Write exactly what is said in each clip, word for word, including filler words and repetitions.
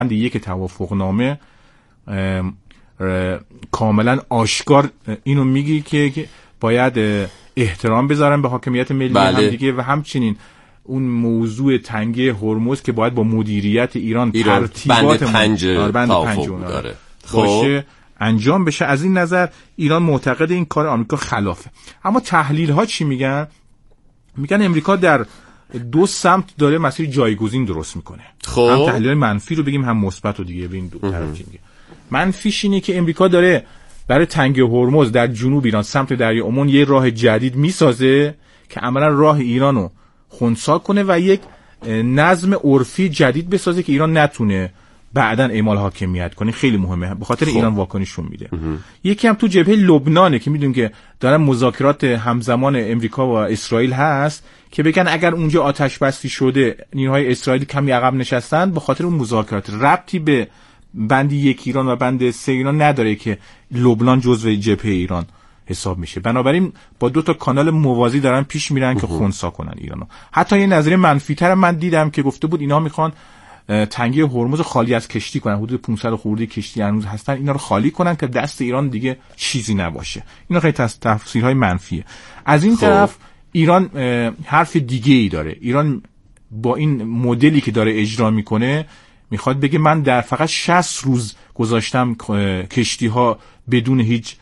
بند یک توافقنامه کاملا آشکار اینو میگی که باید احترام بذارن به حاکمیت ملی بله. هم دیگه و همچنین اون موضوع تنگه هرمز که باید با مدیریت ایران, ایران ترتیبات بند پنج توافق داره باشه انجام بشه. از این نظر ایران معتقد این کار آمریکا خلافه. اما تحلیل ها چی میگن؟ میگن امریکا در دو سمت داره مسیر جایگزین درست میکنه. خب. هم تحلیل منفی رو بگیم هم مثبت رو دیگه ببین دو طرف چی میگه. منفیش اینه که امریکا داره برای تنگه هرمز در جنوب ایران سمت دریای عمان یه راه جدید میسازه که عملا راه ایرانو خنثی کنه و یک نظم عرفی جدید بسازه که ایران نتونه بعداً اعمال حاکمیت کنه. خیلی مهمه، به خاطر خب. ایران واکنششون میده. یکی هم تو جبهه لبنانه که میدونیم که دارن مذاکرات همزمان امریکا و اسرائیل هست که بگن اگر اونجا آتش بستی شده نیروهای اسرائیلی کمی عقب نشستن، به خاطر اون مذاکرات ربطی به بند یک ایران و بند سه ایران نداره که لبنان جزو جبهه ایران حساب میشه. بنابراین با دو تا کانال موازی دارن پیش میرن که خنثی کنن ایرانو. حتی یه نظریه منفی‌تر من دیدم که گفته بود اینا میخوان تنگه هرمز خالی از کشتی کنن، حدود پانصد خورده کشتی هنوز هستن، اینا رو خالی کنن که دست ایران دیگه چیزی نباشه. اینا خیلی تفسیرهای منفیه. از این خب. طرف ایران حرف دیگه ای داره. ایران با این مدلی که داره اجرا میکنه میخواد بگه من در فقط شصت روز گذاشتم کشتی ها بدون هیچ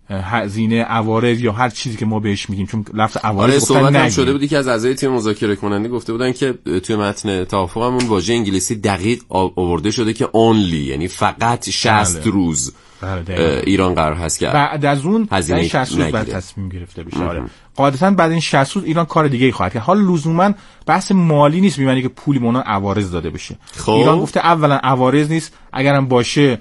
هزینه عوارض یا هر چیزی که ما بهش میگیم، چون لفظ عوارض آره صحبت هم شده بودی که از اعضای تیم مذاکره کننده گفته بودن که توی متن توافقمون واژه انگلیسی دقیق آورده شده که only، یعنی فقط شصت بله. روز بله ایران قرار هست که بعد از اون شصت روز بعد تصمیم گرفته بشه. آره قاعدتاً بعد این شصت روز ایران کار دیگه ای خواهد کرد. حالا لزوما بحث مالی نیست، می‌مونه که پولی مونان عوارض داده بشه. خب. ایران گفته اولا عوارض نیست، اگرم باشه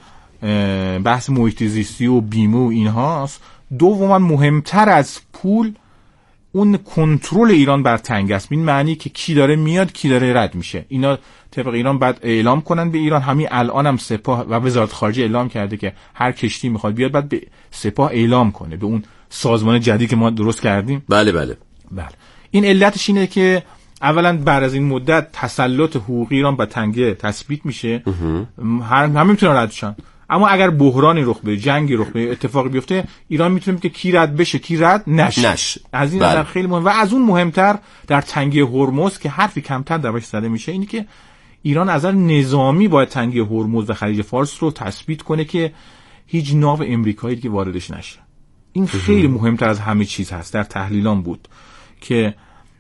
بحث محیط زیستی و بیمه و اینهاست. دوما مهمتر از پول اون کنترل ایران بر تنگه است. این معنی که کی داره میاد کی داره رد میشه. اینا طبق ایران بعد اعلام کنن به ایران. همین الان هم سپاه و وزارت خارجه اعلام کرده که هر کشتی میخواد بیاد بعد به سپاه اعلام کنه، به اون سازمان جدید که ما درست کردیم. بله بله بله. این علتش اینه که اولا بعد از این مدت تسلط حقوقی ایران به تنگه تثبیت میشه، همه میتونن رد شن. اما اگر بحرانی رخ بده، جنگی رخ بده، اتفاقی بیفته، ایران میتونه که کی رد بشه کی رد نشه. نش. از این نظر خیلی مهم. و از اون مهمتر در تنگه هرمز که حرفی کمتر درش زده میشه اینی که ایران از نظر نظامی باید تنگه هرمز و خلیج فارس رو تثبیت کنه که هیچ ناو امریکایی دیگه واردش نشه. این خیلی مهمتر از همه چیز هست. در تحلیلان بود که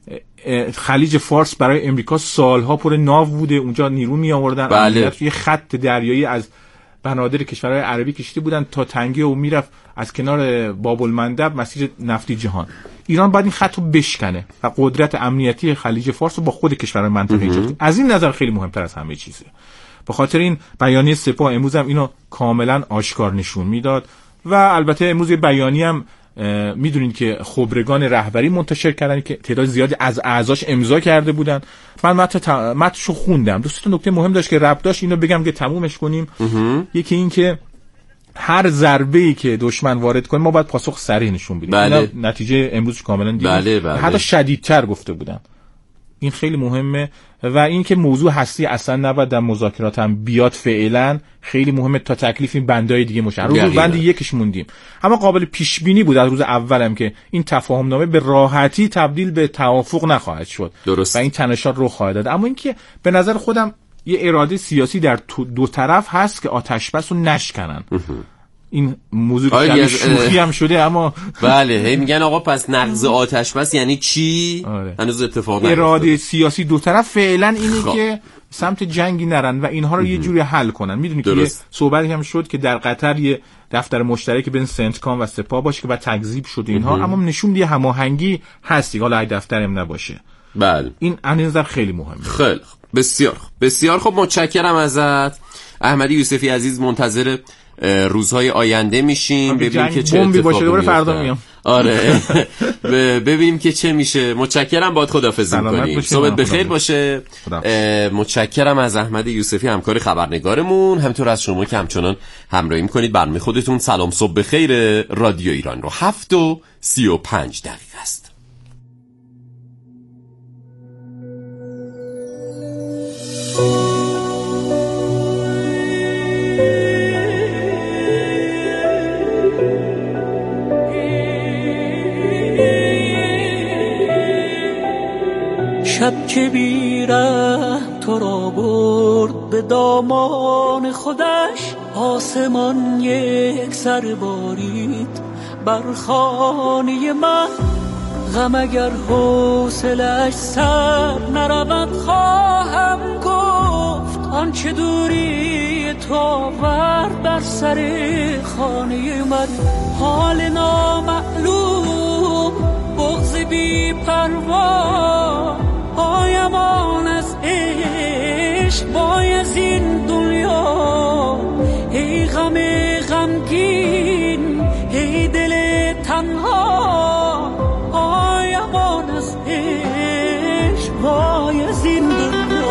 خلیج فارس برای امریکا سالها پر ناو بوده، اونجا نیرو می آوردن. بله. یه خط دریایی از بنادر کشورهای عربی کشیده بودن تا تنگه و میرفت از کنار باب المندب مسیر نفتی جهان. ایران باید این خط رو بشکنه و قدرت امنیتی خلیج فارس رو با خود کشورهای منطقه ایجاد کنه. از این نظر خیلی مهمتر از همه چیزه. به خاطر این بیانیه سپاه امروز هم اینو کاملا آشکار نشون میداد. و البته امروز بیانیه هم میدونین که خبرگان رهبری منتشر کردن که تعداد زیادی از اعضاش امضا کرده بودن. من متن متنشو خوندم. دو تا نکته مهم داشت که ربط داشت، اینو بگم که تمومش کنیم. یکی این که هر ضربه‌ای که دشمن وارد کنه ما باید پاسخ سریع نشون بدیم. بله. نتیجه امروز کاملا دیدیم. بله بله. حتی شدیدتر گفته بودن. این خیلی مهمه. و این که موضوع هستی اصلا نباید در مذاکرات هم بیاد فعلا خیلی مهمه تا تکلیف این بندای دیگه مشه. روز بند یکش موندیم، اما قابل پیش بینی بود از روز اولم که این تفاهم نامه به راحتی تبدیل به توافق نخواهد شد. درست. و این تنشات رو خواهد داد. اما اینکه به نظر خودم یه اراده سیاسی در دو طرف هست که آتش بس رو نشکنن. این موضوع که شوخی هم شده اما بله هی میگن آقا پس نقض آتش بس یعنی چی؟ آره. هنوز اتفاق نیفتاده. اراده سیاسی دو طرف فعلا اینه خب. که سمت جنگی نرن و اینها رو یه جوری حل کنن. میدونی که یه صحبتی هم شد که در قطر یه دفتر مشترک بین سنتکام و سپاه باشه که بعد تکذیب شد اینها، اما نشون میده هماهنگی هستی، حالا اگه دفترم نباشه. بله این از نظر خیلی مهمه. خیلی بسیار بسیار خب متشکرم ازت احمدی یوسفی عزیز. منتظر روزهای آینده میشیم ببینیم که چه اتفاقی باشه. دوباره فردا میام. آره ببینیم که چه میشه. متشکرم، باهات خداحافظی می‌کنیم. صبحت بخیر باشه. متشکرم از احمد یوسفی همکار خبرنگارمون، همینطور از شما که همچنان همراهی می‌کنید برنامه خودتون. سلام صبح بخیر رادیو ایران رو هفت و سی و پنج دقیقه است. شب که بیرحم تو را برد به دامان خودش، آسمان یک سر بارید بر خانه من. غم اگر حوصله‌اش سر نرود خواهم گفت، آنچه دوری تو آورد بر سر خانه من. حال نامعلوم، بغض بی پروا، پایمان از عشق وای از این دنیا. ای غم غمگین، ای دل تنها، پایمان از عشق وای از این دنیا.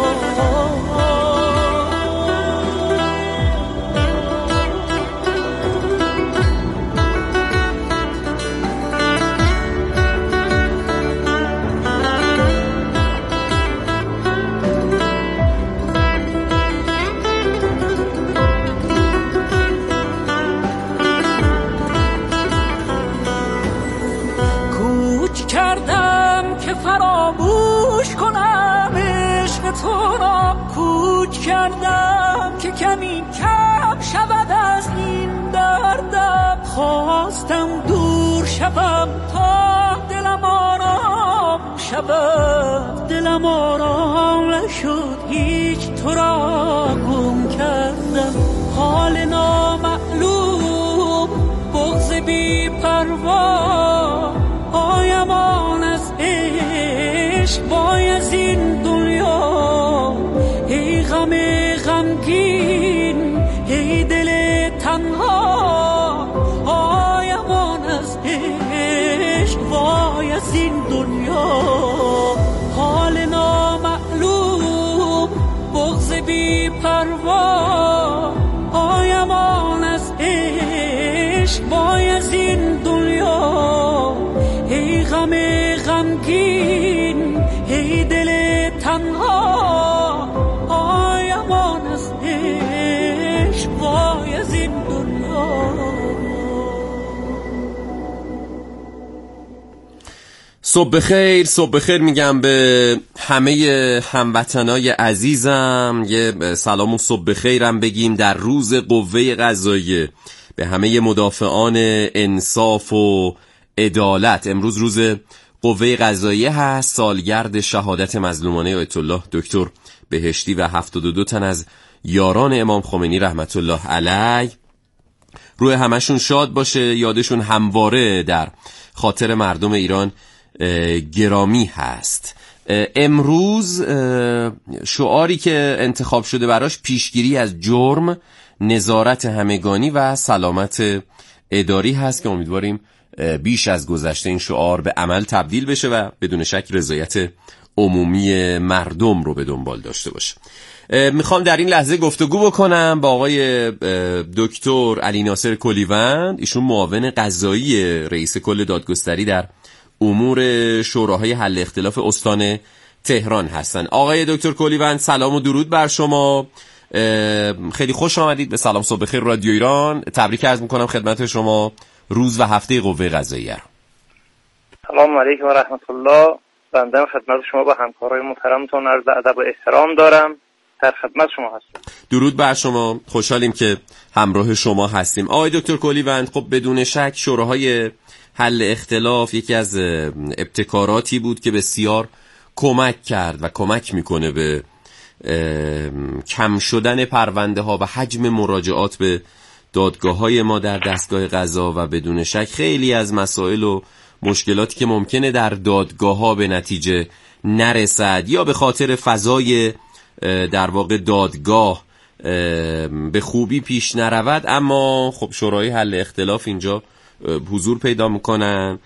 فراموش کنم عشق تو را، کوچ کردم که کمی کم شود از این دردم. خواستم دور شوم تا دلم آرام شود، دلم آرام نشد، هیچ تو را گم کردم. حال نامعلوم، بغض بی پروا، پایمان از عشق وای از این دنیا. ای غم غمگین، ای دل تنها، پایمان از عشق وای از این دنیا. حال نامعلوم، بغض بی پروا، پایمان از عشق وای از این دنیا. ای غم غمگین، ای دل تنها، پایمان از عشق وای از این دنیا. صبح بخیر، صبح بخیر میگم به همه هموطنای عزیزم. یه سلام و صبح بخیرم بگیم در روز قوه قضاییه به همه مدافعان انصاف و عدالت. امروز روز قوه قضاییه هست، سالگرد شهادت مظلومانه آیت الله دکتر بهشتی و هفتاد و دو تن از یاران امام خمینی رحمت الله علیه. روح همشون شاد باشه، یادشون همواره در خاطر مردم ایران گرامی هست. امروز شعاری که انتخاب شده براش پیشگیری از جرم، نظارت همگانی و سلامت اداری هست که امیدواریم بیش از گذشته این شعار به عمل تبدیل بشه و بدون شک رضایت عمومی مردم رو به دنبال داشته باشه. میخوام در این لحظه گفتگو بکنم با آقای دکتر علی ناصر کلیوند، ایشون معاون قضایی رئیس کل دادگستری در امور شوراهای حل اختلاف استان تهران هستن. آقای دکتر کلیوند سلام و درود بر شما، خیلی خوش آمدید به سلام صبح بخیر رادیو ایران. تبریک عرض میکنم خدمت شما روز و هفته قوه قضاییه. سلام علیکم و رحمت الله. بنده خدمت شما با همکارای محترمتون عرض ادب و احترام دارم. در خدمت شما هستم. درود بر شما، خوشحالیم که همراه شما هستیم. آقای دکتر کلیوند، خب بدون شک شوراهای حل اختلاف یکی از ابتکاراتی بود که بسیار کمک کرد و کمک میکنه به کم شدن پرونده ها و حجم مراجعات به دادگاه های ما در دستگاه قضا و بدون شک خیلی از مسائل و مشکلاتی که ممکنه در دادگاه ها به نتیجه نرسد یا به خاطر فضای در واقع دادگاه به خوبی پیش نرود، اما خب شورای حل اختلاف اینجا حضور پیدا میکنن.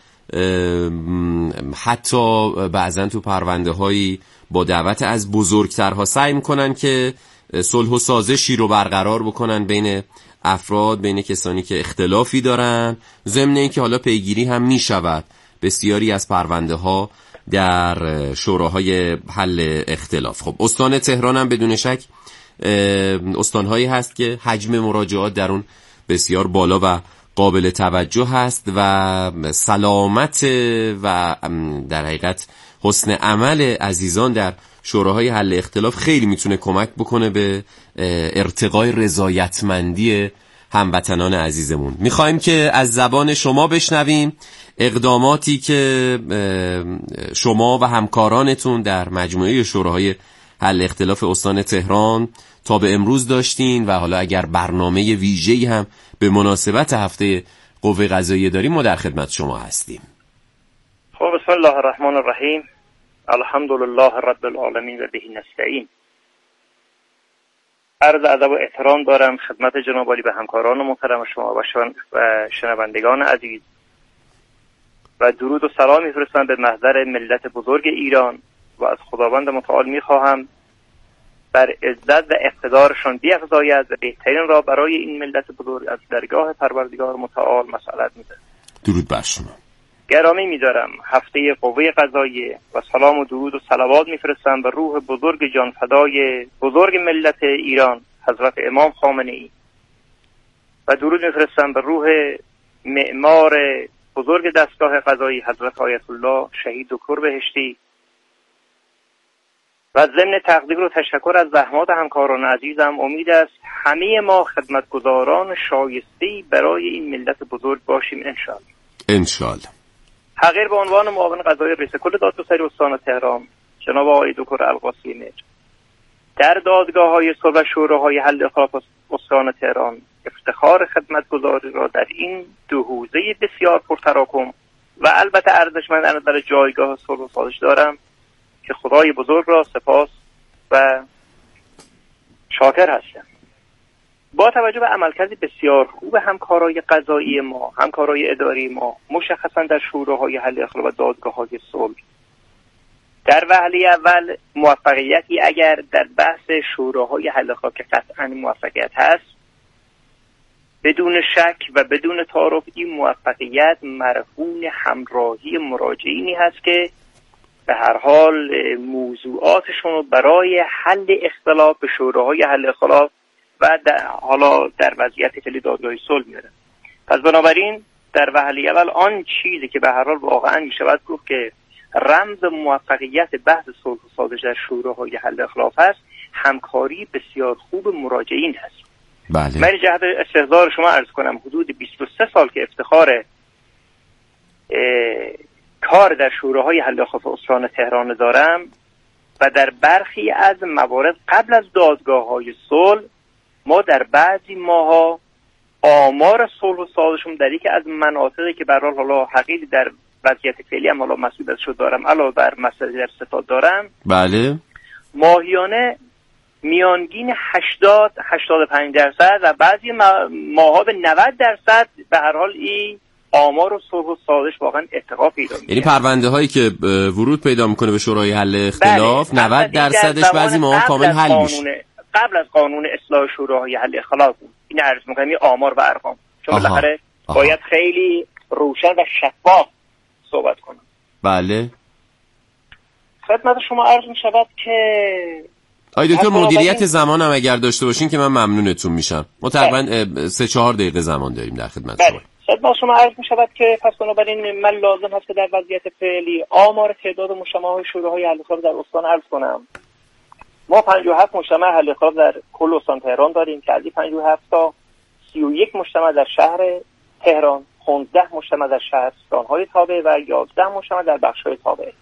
حتی بعضن تو پرونده هایی با دعوت از بزرگترها سعی میکنن که صلح و سازشی رو برقرار بکنن بین افراد، بین کسانی که اختلافی دارن، ضمن اینکه حالا پیگیری هم میشود بسیاری از پرونده ها در شوراهای حل اختلاف. خب استان تهران هم بدون شک استانهایی هست که حجم مراجعات در اون بسیار بالا و قابل توجه هست و سلامت و در حقیقت حسن عمل عزیزان در شوراهای حل اختلاف خیلی میتونه کمک بکنه به ارتقای رضایتمندی هموطنان عزیزمون. میخوایم که از زبان شما بشنویم اقداماتی که شما و همکارانتون در مجموعه شوراهای حل اختلاف استان تهران تا به امروز داشتین و حالا اگر برنامه ویژه‌ای هم به مناسبت هفته قوه قضاییه داریم ما در خدمت شما هستیم. خب بسم الله الرحمن الرحیم. الحمدلله رب العالمین و به نستعین. عرض ادب و احترام دارم خدمت جناب عالی به همکاران محترم شما و شنوندگان عزیز و درود و سلام میفرستم به محضر ملت بزرگ ایران و از خداوند متعال میخواهم بر عزت و اقتدارشان بیفزاید و بهترین را برای این ملت بزرگ از درگاه پروردگار متعال مسئلت میده. درود بر شما. گرامی می‌دارم هفته قوه قضاییه و سلام و درود و صلوات میفرستم به روح بزرگ جانفدای بزرگ ملت ایران حضرت امام خامنه‌ای و درود میفرستم به روح معمار بزرگ دستگاه قضایی حضرت آیت الله شهید دکتر بهشتی و ضمن تقدیر و تشکر از زحمات همکاران عزیزم امید است همه ما خدمتگزاران شایسته‌ای برای این ملت بزرگ باشیم انشاءالله. انشاءالله. حقیر به عنوان معاون قضایی رئیس کل دادگستری استان تهران جناب آقای دکتر القاسمی مهر در دادگاه‌های صلح و شوراهای حل اختلاف استان تهران افتخار خدمتگزاری را در این دو حوزه بسیار پرتراکم و البته ارزشمند از نظر جایگاه صلح و سازش دارم که خدای بزرگ را سپاس و شاکر هستم. با توجه به عملکرد بسیار خوب همکارای قضایی ما، همکارای اداری ما، مشخصا در شوراهای حل اختلاف و دادگاه‌های صلح، در وهله اول موفقیتی اگر در بحث شوراهای حل اختلاف که قطعاً موفقیت هست، بدون شک و بدون تعارف این موفقیت مرهون همراهی مراجعینی هست که به هر حال موضوعاتشون رو برای حل اختلاف به شوراهای حل اختلاف و در حالا در وضعیت فعلی دادگاه صلح میارن. پس بنابراین در وهله اول آن چیزی که به هر حال واقعا میشود گفت که رمز موفقیت بحث صلح و سازش در شوراهای حل اختلاف هست، همکاری بسیار خوب مراجعین هست. بله. من جهت استحضار شما عرض کنم حدود بیست و سه سال که افتخار کار در شوراهای حل اختلاف استان تهران دارم و در برخی از موارد قبل از دادگاه‌های صلح ما در بعضی ماها آمار صلح و سازشون در یکی از مناطقی که به هر حال حالا حقیقی در وضعیت فعلی هم حالا مسئولیتشو دارم علاوه بر مسئله در ستاد دارم، بله، ماهیانه میانگین هشتاد هشتاد و پنج درصد و بعضی ماها به نود درصد به هر حال این آمار و صلح و سازش واقعا ارتقا پیدا می‌کنه. یعنی پرونده هایی که ورود پیدا میکنه به شورای حل اختلاف بله. نود درصدش بعضی ماها کامل حل میشه. قبل از قانون اصلاح شوراهای حل اختلاف بود. این عرض می‌کنم این آمار و ارقام، چون بالاخره باید خیلی روشن و شفاف صحبت کنم. بله. خدمت شما عرض می‌شود که آقای دکتر مدیریت زمان هم اگر داشته باشین که من ممنونتون میشم. ما تقریبا سه چهار دقیقه زمان داریم در خدمت بله. شما. خدمت شما عرض می‌شود که پس بنابراین من لازم هست که در وضعیت فعلی آمار تعداد مجتمع‌های شوراهای حل اختلاف در استان عرض کنم. ما پنجاه و هفت مجتمع حل اختلاف در کل استان تهران داریم که از این پنجاه و هفت تا سی و یک مجتمع در شهر تهران، پانزده مجتمع در شهرستان‌های تابع و یازده مجتمع در بخش‌های تابع.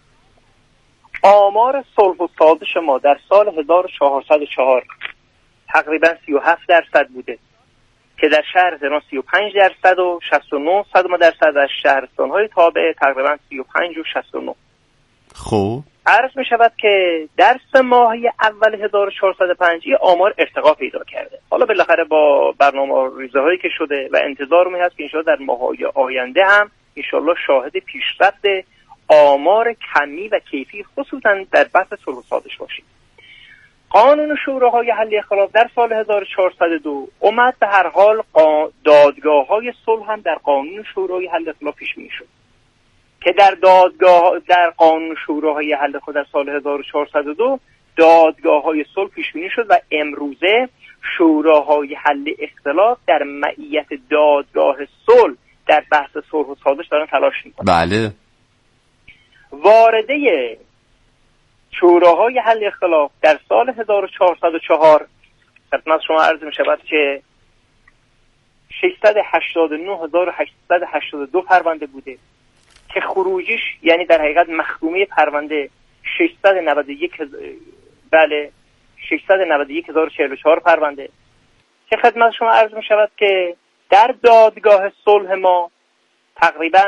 آمار صلح و سازش ما در سال هزار و چهارصد و چهار تقریبا سی و هفت درصد بوده که در شهر تهران سی و پنج درصد و شصت و نه صدم درصد در شهرستان‌های تابع تقریبا سی و پنج و شصت و نه. خب عرض می شود که در سه ماهی اول هزار و چهارصد و پنج آمار ارتقا پیدا کرده. حالا بالاخره با برنامه ریزه هایی که شده و انتظار می هست که انشاءالله در ماه‌های آینده هم انشاءالله شاهد پیشرفت آمار کمی و کیفی خصوصا در بحث صلح و سازش باشیم. قانون شوراهای حل اختلاف در سال هزار و چهارصد و دو اومد به هر حال دادگاه‌های صلح هم در قانون شورای حل اختلاف پیش بینی شد که در دادگاه در قانون شوراهای حل اختلاف در سال هزار و چهارصد و دو دادگاه‌های صلح پیش بینی شد و امروزه شوراهای حل اختلاف در معیت دادگاه صلح در بحث صلح و سازش دارن تلاش می‌کنن. بله. وارده شوراهای حل اختلاف در سال هزار و چهارصد و چهار خدمت شما عرض می شود که ششصد و هشتاد و نه هزار و هشتصد و هشتاد و دو پرونده بوده که خروجیش یعنی در حقیقت مخدومی پرونده ششصد و نود و یک بله ششصد و نود و یک هزار و چهل و چهار پرونده که خدمت شما عرض می شود که در دادگاه صلح ما تقریبا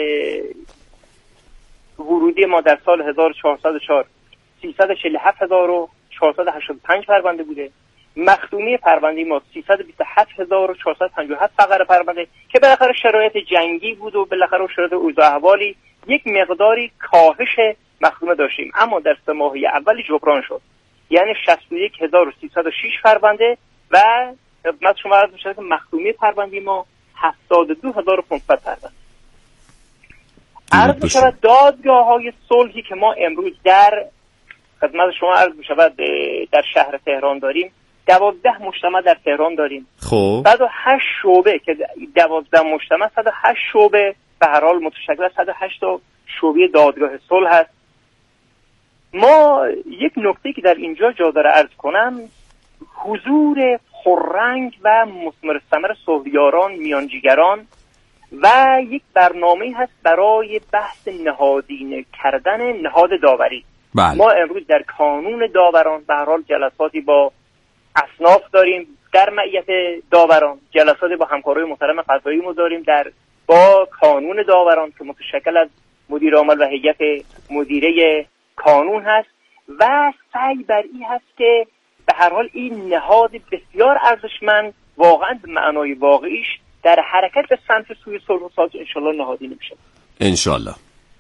ورودی ما در سال هزار و چهارصد و چهار سیصد و چهل و هفت هزار و چهارصد و هشتاد و پنج پرونده بوده. مخدومی پرونده ما سیصد و بیست و هفت هزار و چهارصد و پنجاه و هفت فقره پرونده که بالاخره شرایط جنگی بود و بالاخره شرایط اوضاع احوالی یک مقداری کاهش مخدوم داشتیم، اما در سه ماهه اولی جبران شد، یعنی شصت و یک هزار و سیصد و شش پرونده و خدمت شما عرض می‌شود که مخدومی پرونده ما هفتاد و دو هزار و پانصد پرونده. عرض می‌شود دادگاه‌های صلحی که ما امروز در خدمت شما عرض می‌شود در شهر تهران داریم، دوازده مجتمع در تهران داریم. خب صد و هشت شعبه که دوازده مجتمع صد و هشت شعبه به هر حال متشکل از صد و هشت تا شعبه دادگاه صلح هست. ما یک نکته که در اینجا جا داره عرض کنم، حضور پررنگ و مثمر ثمر صلح‌یاران میانجیگران و یک برنامه هست برای بحث نهادینه کردن نهاد داوری. بله. ما امروز در کانون داوران به هر حال جلساتی با اصناف داریم، در معیت داوران جلساتی با همکارای محترم قضایی ما داریم در با کانون داوران که متشکل از مدیر عامل و هیئت مدیره کانون هست و سعی بر این هست که به هر حال این نهاد بسیار ارزشمند واقعا به معنای واقعیش در حرکت به سمت سوی صلح و سازش انشالله نهادینه میشه. انشالله.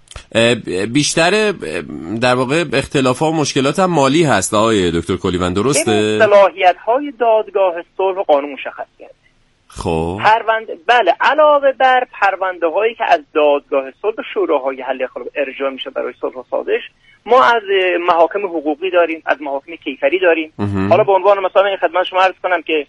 بیشتر در واقع اختلافات و مشکلات هم مالی هست آقای دکتر کلیوان، درسته؟ صلاحیت‌های دادگاه صلح و قانون مشخص کرده. خب پرونده بله، علاوه بر پرونده هایی که از دادگاه صلح به شوراهای حل اختلاف ارجاع میشه برای صلح و سازش، ما از محاکم حقوقی داریم، از محاکم کیفری داریم. امه. حالا به عنوان مثلا این خدمت شما عرض کنم که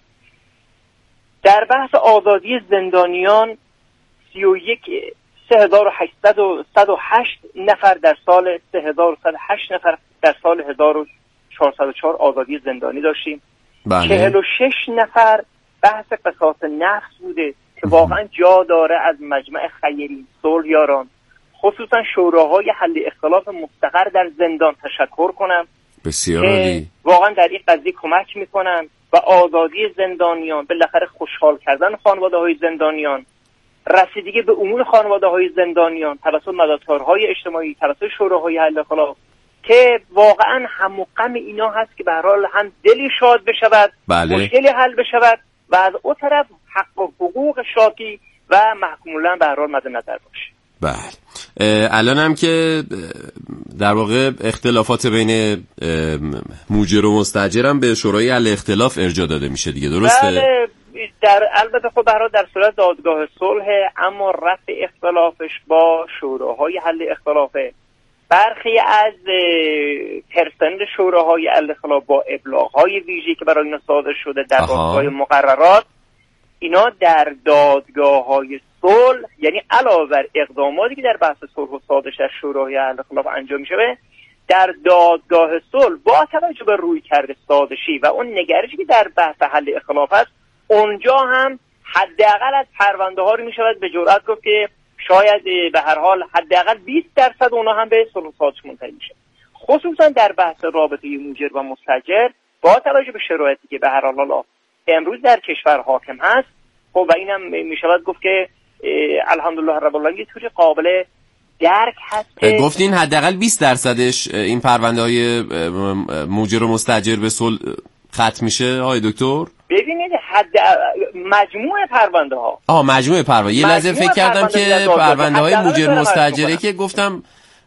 در بحث آزادی زندانیان سی و یک سه هزار و هشتصد و صد و هشت نفر در سال سه هزار و صد و هشت نفر در سال هزار و چهارصد و چهار آزادی زندانی داشتیم. بله. چهل و شش نفر بحث قصاص نفس بوده که واقعا جا داره از مجمع خیری صلح یاران خصوصا شوراهای حل اختلاف مستقر در زندان تشکر کنم. بسیار عالی. واقعا در این قضیه کمک میکنن و آزادی زندانیان، بالاخره خوشحال کردن خانواده‌های زندانیان، رسیدگی به امور خانواده‌های زندانیان توسط مددکارهای اجتماعی، توسط شوراهای حل اختلاف که واقعا هم و غم اینا هست که به هر حال هم دلی شاد بشود، بله. مشکلی حل بشود و از اون طرف حق و حقوق شاکی و محکومون به هر حال مد نظر باشه. بله. الان هم که در واقع اختلافات بین موجر و مستاجر هم به شورای حل اختلاف ارجاع داده میشه دیگه، درسته؟ بله. در البته خب برای در صورت دادگاه صلح، اما رفع اختلافش با شوراهای حل اختلافه. برخی از پرسنل شوراهای حل اختلاف با ابلاغ‌های ویژه‌ای که برای اینا صادر شده در راستای مقررات، اینا در دادگاه‌های صلح، یعنی علاوه بر اقداماتی که در بحث صلح و سازش در شورای حل اختلاف انجام میشه، در دادگاه صلح با توجه به رویکرد سازشی و اون نگرشی که در بحث حل اختلاف است، اونجا هم حداقل از پرونده ها رو میشود به جرئت گفت که شاید به هر حال حداقل بیست درصد اونها هم به صلح و سازش منتهی میشه. خصوصا در بحث رابطه موجر و مستاجر با توجه به شرایطی که به هر حال امروز در کشور حاکم هست، خب و اینم میشود گفت که الحمدلله رب العالمین یه طوری قابل درک هست که گفتین حداقل بیست درصدش این پرونده های موجر و مستاجر به صلح ختم میشه آقای دکتر؟ ببینید حد مجموع پرونده ها آه مجموع پرونده یه لحظه فکر کردم که پرونده های موجر مستاجره که گفتم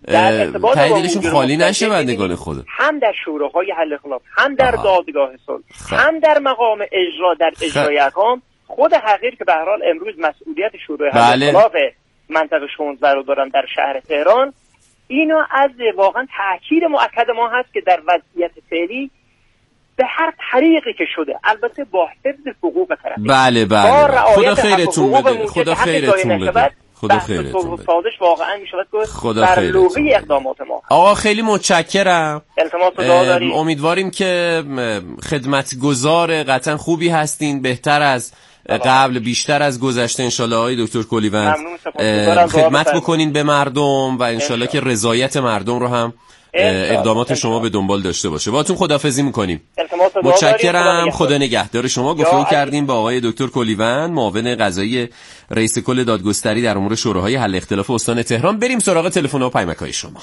تاییدشون خالی نشه بندگان خدا، هم در شوراهای حل اختلاف، هم در دادگاه صلح، هم در مقام اجرا در اجرای احکام، خود حقیر که به هر حال امروز مسئولیت شورای حل اختلاف منطقه شانزده رو دارن در شهر تهران، اینا از واقعا تاکید مؤکد ما هست که در وضعیت فعلی به هر طریقی که شده، البته با حفظ حقوق طرفین، بله بله خدا خیرتون بده، خدا خیرتون بده، خدا خیرتون بده. سازش واقعا میشود که بر لوحه اقدامات ما. آقا خیلی متشکرم. التماس دعا داریم. امیدواریم که خدمتگزار قطعا خوبی هستین، بهتر از قبل، بیشتر از گذشته انشالله آقای دکتر کلیوند خدمت بکنین به مردم و انشالله که رضایت مردم رو هم اقدامات شما به دنبال داشته باشه. باهاتون خداحافظی میکنیم. متشکرم. خدا نگهدار شما. گفتگو کردیم با آقای دکتر کلیوند، معاون قضایی رئیس کل دادگستری در امور شوراهای حل اختلاف استان تهران. بریم سراغ تلفن و پیامک‌های شما.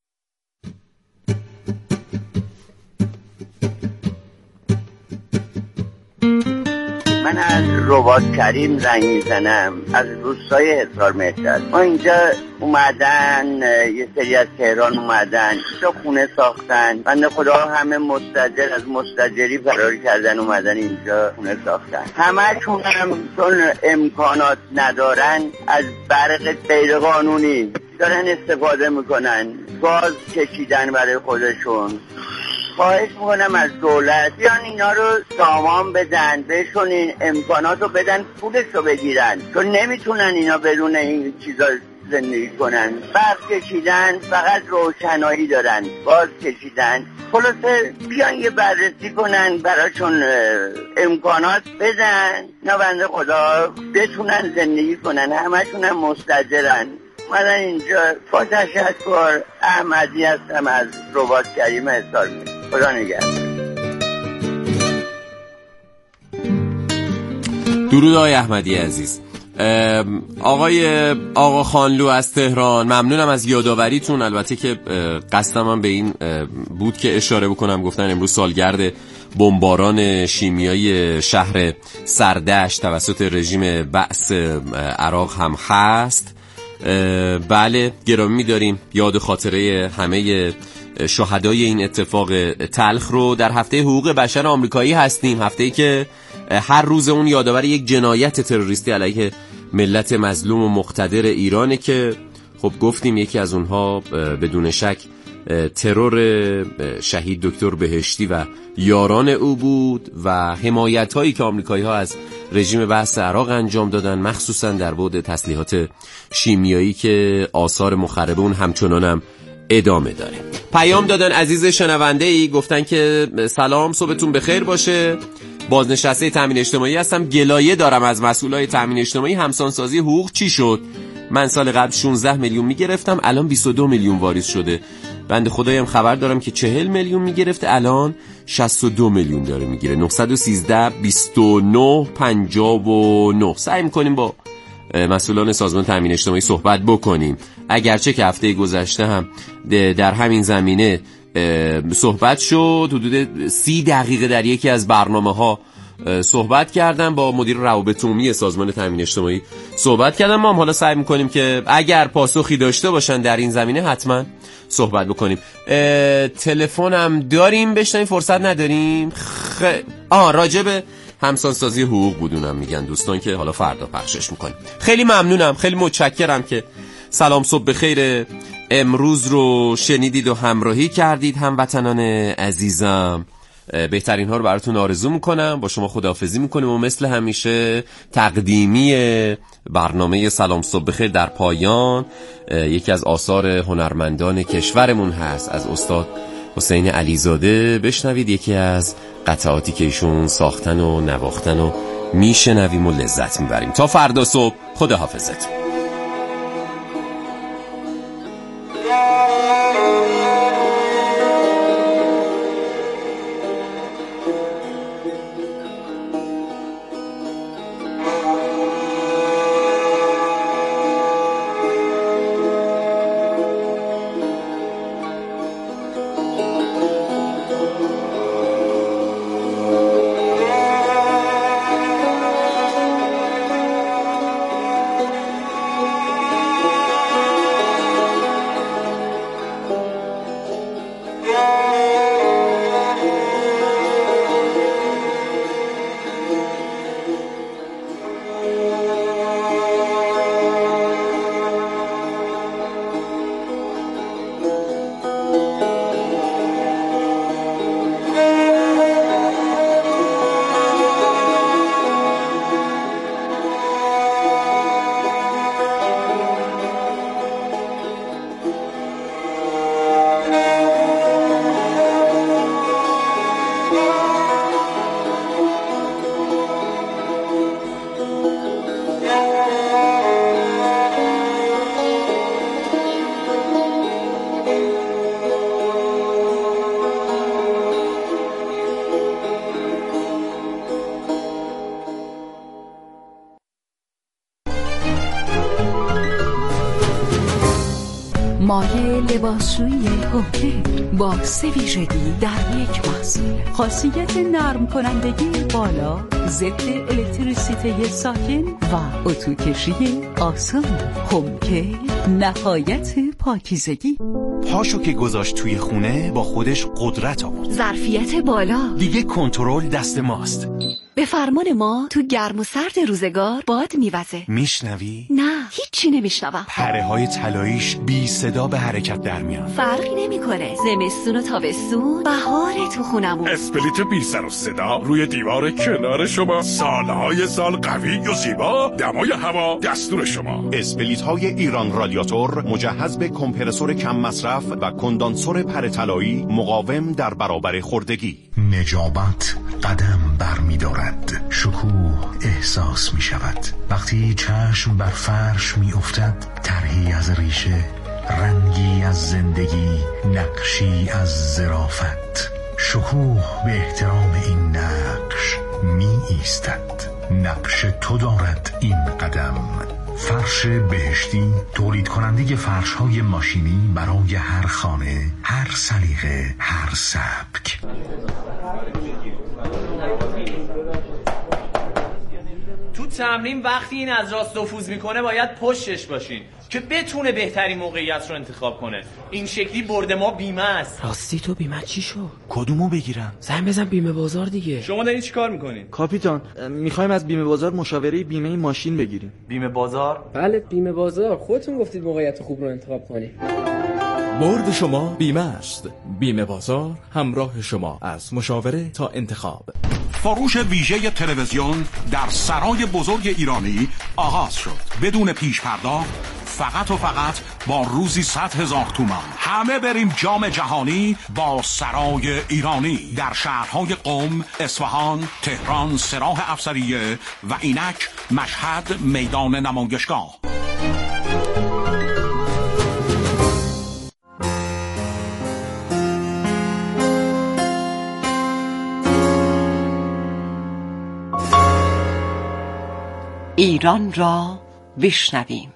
من از رباط کریم زنگ میزنم، از روستای حصار مهداد. ما اینجا اومدن، یه سری از تهران اومدن، اینجا خونه ساختن. بنده خدا همه مستاجر از مستاجری فرار کردن اومدن اینجا خونه ساختن. همه‌شون هم چون امکانات ندارن از برق غیر قانونی دارن استفاده میکنن، گاز کشیدن برای خودشون. خواهش میکنم از دولت بیان اینا رو سامان بدن، بهشون این امکانات رو بدن، پولش رو بگیرن، چون نمیتونن اینا بدون این چیزا زندگی کنن. برق کشیدن فقط روشنایی دارن، گاز کشیدن. خلاصه بیان یه بررسی کنن، براشون امکانات بدن، نه بنده خدا بتونن زندگی کنن. همشون هم مستاجرن. من اینجا با تشکر احمدی هستم از رباط کریم حصار مهداد. خدا نگهدار. درود آقای احمدی عزیز. آقای آقا خانلو از تهران، ممنونم از یادآوریتون. البته که قصدم هم به این بود که اشاره بکنم، گفتن امروز سالگرد بمباران شیمیایی شهر سردشت توسط رژیم بعث عراق هم هست. بله گرامی می‌داریم یاد خاطره همه شهدای این اتفاق تلخ رو. در هفته حقوق بشر آمریکایی هستیم، هفته‌ای که هر روز اون یادآور یک جنایت تروریستی علیه ملت مظلوم و مقتدر ایرانه که خب گفتیم یکی از اونها بدون شک ترور شهید دکتر بهشتی و یاران او بود و حمایت‌هایی که آمریکایی‌ها از رژیم بعث عراق انجام دادن، مخصوصا در بعد تسلیحات شیمیایی که آثار مخرب اون همچنان هم ادامه داره. پیام دادن عزیز شنونده‌ای، گفتن که سلام، صبحتون بخیر باشه. بازنشسته تامین اجتماعی هستم، گلایه دارم از مسئولای تامین اجتماعی. همسانسازی حقوق چی شد؟ من سال قبل شانزده میلیون میگرفتم، الان بیست و دو میلیون واریز شده. بنده خدایم خبر دارم که چهل میلیون میگرفته، الان شصت و دو میلیون داره میگیره. نه یک سه بیست و نه پنجاه و نه. سعی میکنیم با مسئولان سازمان تامین اجتماعی صحبت بکنیم، اگرچه که هفته گذشته هم در همین زمینه صحبت شد. حدود سی دقیقه در یکی از برنامه ها صحبت کردم، با مدیر روابط عمومی سازمان تامین اجتماعی صحبت کردم. ما هم حالا سعی میکنیم که اگر پاسخی داشته باشن در این زمینه حتما صحبت بکنیم. تلفنم داریم، بشنویم، فرصت نداریم. خ... آه راجب همسانسازی حقوق بودونم میگن دوستان که حالا فردا پخشش میکنیم. خیلی ممنونم، خیلی متشکرم که سلام صبح بخیر امروز رو شنیدید و همراهی کردید. هموطنان عزیزم، بهترین ها رو براتون آرزو میکنم. با شما خداحافظی میکنیم و مثل همیشه تقدیمی برنامه سلام صبح بخیر در پایان یکی از آثار هنرمندان کشورمون هست، از استاد حسین علیزاده. بشنوید یکی از قطعاتی که ایشون ساختن و نواختن و میشنویم و لذت میبریم. تا فردا صبح، خداحافظت. مایع لباسشویی هوکه با سه ویژگی در یک محصول. خاصیت نرم کنندگی بالا، ضد الکتریسیته ساکن و اتو کشی آسان. هوکه نهایت پاکیزگی. پاشو که گذاشت توی خونه با خودش قدرت آورد. ظرفیت بالا. دیگه کنترل دست ماست. به فرمان ما تو گرم و سرد روزگار باد میوزه. میشنوی؟ نه، هیچی نمیشنوم. پره های طلاییش بی صدا به حرکت در میان. فرقی نمیکنه. زمستون و تابستون، بهار تو خونمون. اسپلیت بی سر و صدا روی دیوار کنار شما. سالهای سال قوی و زیبا. دمای هوا دستور شما. اسپلیت های ایران رادیاتور مجهز به کمپرسور کم مصرف و کندانسور پره طلایی مقاوم در برابر خوردگی. نجابت قدم برمی‌دارد. شکوه احساس می شود وقتی چشم بر فرش می افتد. طرحی از ریشه، رنگی از زندگی، نقشی از ظرافت. شکوه به احترام این نقش می ایستد. نقش تو دارد این قدم. فرش بهشتی، تولید کننده فرش های ماشینی برای هر خانه، هر سلیقه، هر سبک. تو تمرین وقتی این از راست نفوذ میکنه باید پشتش باشین که بتونه بهترین موقعیت رو انتخاب کنه. این شکلی برد ما بیمه است. راستی تو بیمه چی شو؟ کدومو بگیرم؟ زنگ بزن بیمه بازار دیگه. شما دارین چی کار میکنین؟ کاپیتان، میخوایم از بیمه بازار مشاوره بیمه ماشین بگیریم. بیمه بازار؟ بله بیمه بازار. خودتون گفتید موقعیت خوب رو انتخاب کنید. برد شما بیمه است. بیمه بازار همراه شما از مشاوره تا انتخاب. فروش ویژه تلویزیون در سرای بزرگ ایرانی آغاز شد. بدون پیش پرداخت، فقط و فقط با روزی صد هزار تومان. همه بریم جام جهانی با سرای ایرانی در شهرهای قم، اصفهان، تهران، سراح افسریه و اینک مشهد میدان نمایشگاه. ایران را بشنویم.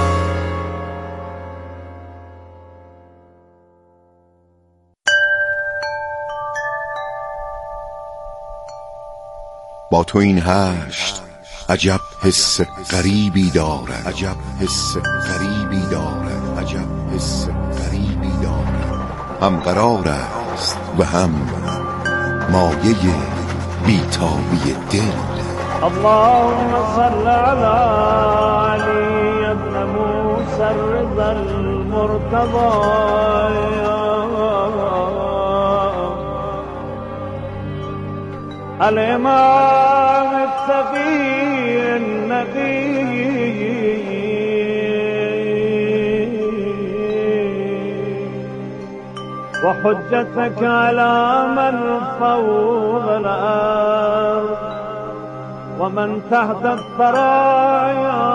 با تو این هشت عجب حس غریبی دارد. عجب حس غریبی دارد. عجب حس غریبی دارد. هم قرار است و هم مایه بیتابی دل. اللهم صل على علي بن موسى الرضا المرتضى الإمام التقي النبي وحجتك على من فوق الأرض ومن تحت الثرايا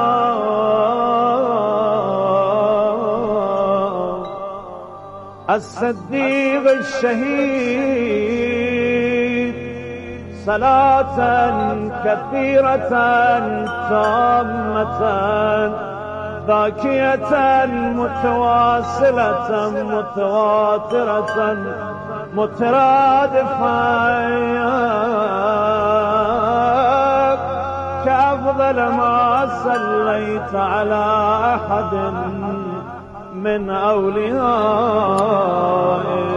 الصديق الشهيد صلاة كثيرة تامة ذاكية متواصلة متواترة مترادفة كأفضل ما صليت على أحد من أوليائه.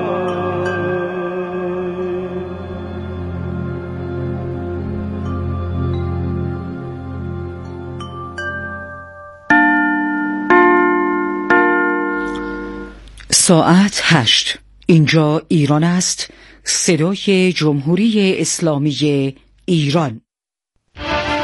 ساعت هشت. اینجا ایران است، صدای جمهوری اسلامی ایران.